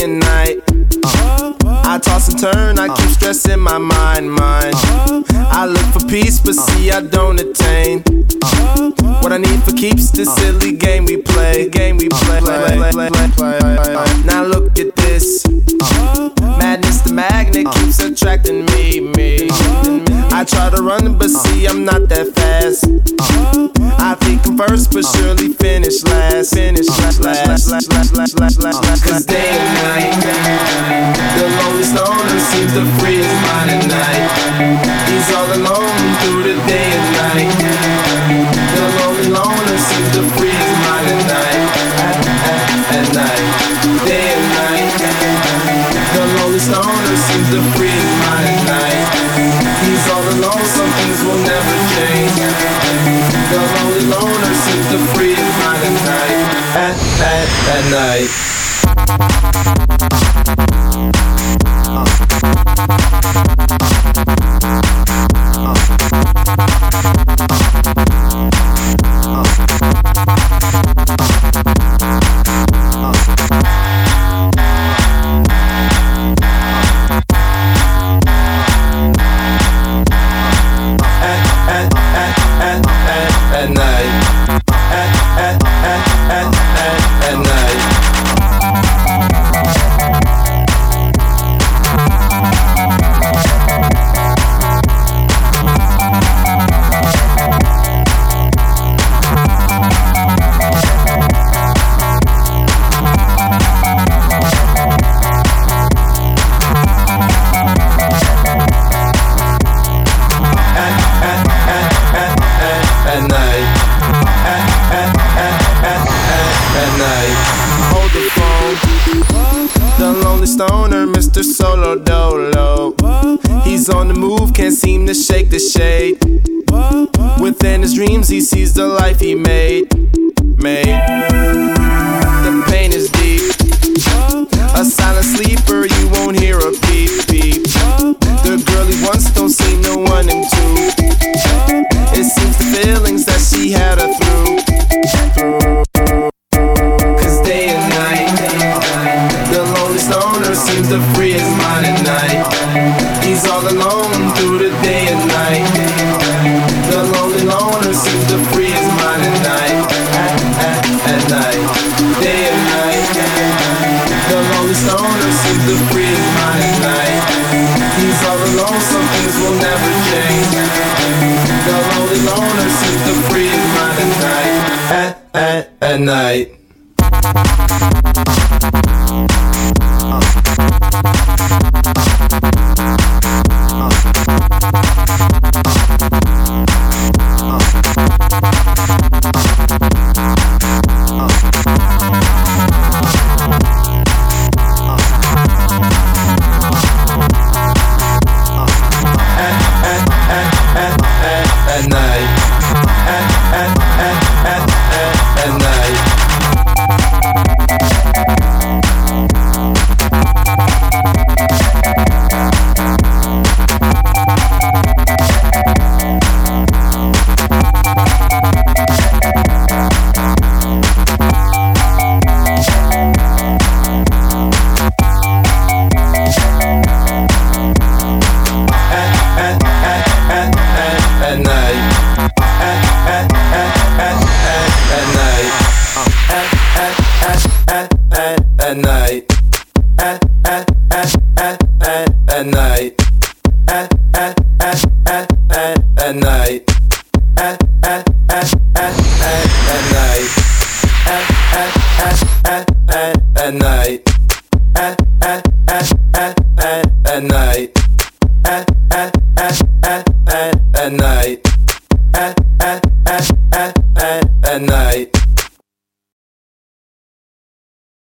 and night. I toss and turn, I keep stressing my mind. I look for peace, but see I don't attain. What I need for keeps this silly game we play. Now look at this. Madness, the magnet keeps attracting me. I try to run, but see I'm not that fast. I think I'm first, but surely finish last. Cause day and night, the lonely stoner seems to free his mind at night. He's all alone through the day and night. The lonely loner seems to free his mind at night. At night, day and night. The lonely stoner seems to free his mind at night. He's all alone, some things will never change. The lonely loner seems to free his mind at night. At night. Hold the phone. The lonely stoner, Mr. Solo Dolo. He's on the move, can't seem to shake the shade. Within his dreams, he sees the life he made. The pain is deep. A silent sleeper, you won't hear a peep. The girl he wants don't see no one in two. It seems the feelings that she had her through. Seems to free his mind at night. He's all alone through the day and night. The lonely loner seems to free his mind at night. At night, day and night. The lonely stoner seems to free his mind at night. He's all alone, some things will never change. The lonely loner seems to free his mind at night. At night. At night, at night, at night, at night, at night, at night.